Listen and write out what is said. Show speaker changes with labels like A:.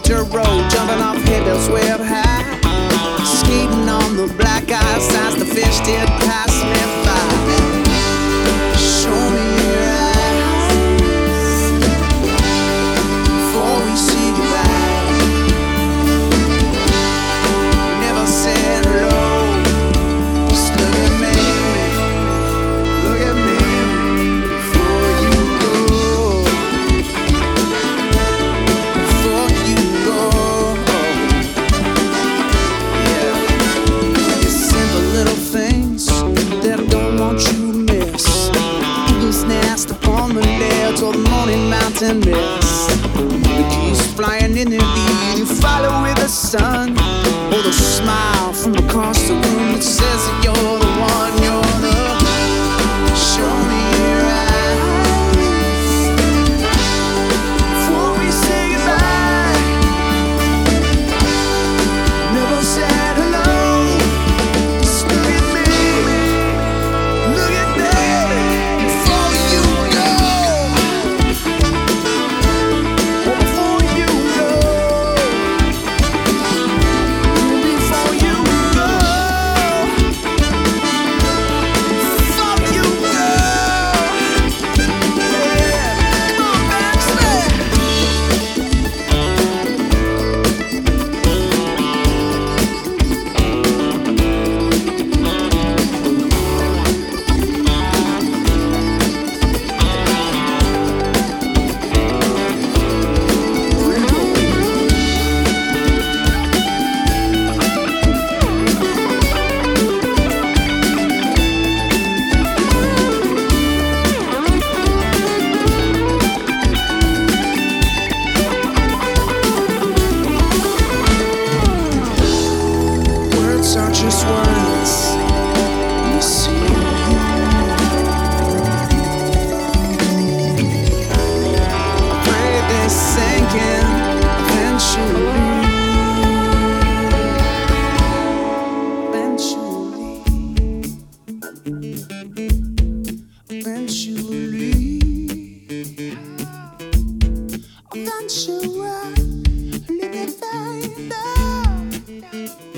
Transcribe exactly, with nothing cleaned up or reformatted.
A: dirt road, jumping off headbells way up high, skating on the black ice as the fish did pass me by. Show me your eyes before we say goodbye. Never said hello. Just look at me, look at me before you go. Before you go, yeah. It's simple little things that I don't want you to miss. Eagle's nest upon the ledge or the morning mountain mist. The geese flying in the lead, you follow with the sun, or the smile from across the room that says that you're the one, you're the. Show me your eyes before we say goodbye. Never said hello. Just look at me, look at me before you go. Before you go. Before you go. Before you go. Yeah. Come on, Baxter. Words are just words. You see, pray they sink in eventually. Eventually. Eventually. Eventually. Let me find out.